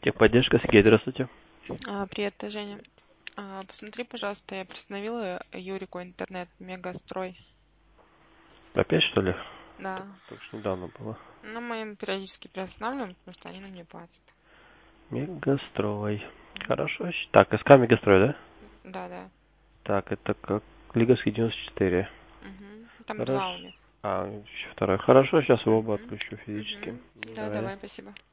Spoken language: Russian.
Техподдержка, Сергей, здравствуйте. Привет, это Женя. Посмотри, пожалуйста, я приостановила Юрику интернет Мегастрой. Опять, что ли? Да. Только что недавно было. Но мы им периодически приостанавливаем, потому что они нам не платят. Мегастрой. Мгм. Хорошо. Так, СК Мегастрой, да? Да, да. Так, это как Лиговский 94. Мгм. Там Хорошо. два у них. Еще второй. Хорошо, сейчас его оба Мгм. отключу физически. Мгм. Да, Давай. давай, спасибо.